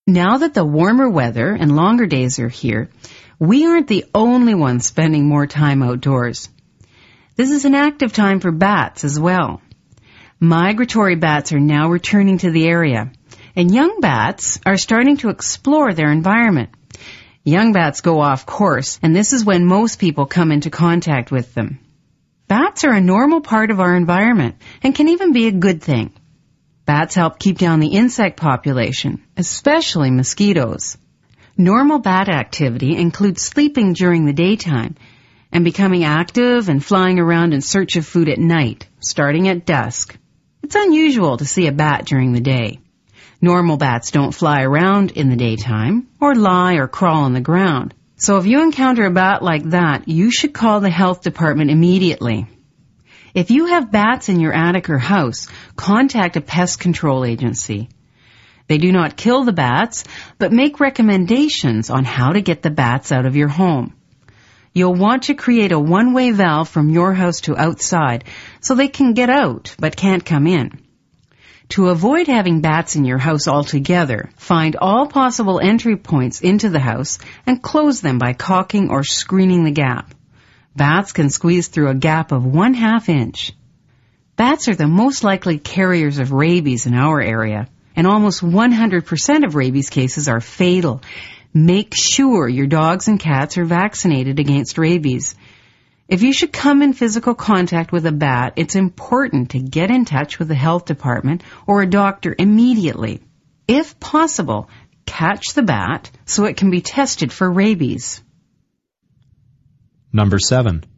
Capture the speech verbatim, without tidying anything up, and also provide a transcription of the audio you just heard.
Now that the warmer weather and longer days are here, we aren't the only ones spending more time outdoors. This is an active time for bats as well. Migratory bats are now returning to the area, and young bats are starting to explore their environment. Young bats go off course, and this is when most people come into contact with them. Bats are a normal part of our environment and can even be a good thing. Bats help keep down the insect population, especially mosquitoes. Normal bat activity includes sleeping during the daytime and becoming active and flying around in search of food at night, starting at dusk. It's unusual to see a bat during the day. Normal bats don't fly around in the daytime or lie or crawl on the ground. So if you encounter a bat like that, you should call the health department immediately. If you have bats in your attic or house, contact a pest control agency. They do not kill the bats, but make recommendations on how to get the bats out of your home. You'll want to create a one-way valve from your house to outside so they can get out but can't come in. To avoid having bats in your house altogether, find all possible entry points into the house and close them by caulking or screening the gap. Bats can squeeze through a gap of one half inch. Bats are the most likely carriers of rabies in our area, and almost one hundred percent of rabies cases are fatal. Make sure your dogs and cats are vaccinated against rabies. If you should come in physical contact with a bat, it's important to get in touch with the health department or a doctor immediately. If possible, catch the bat so it can be tested for rabies. Number seven.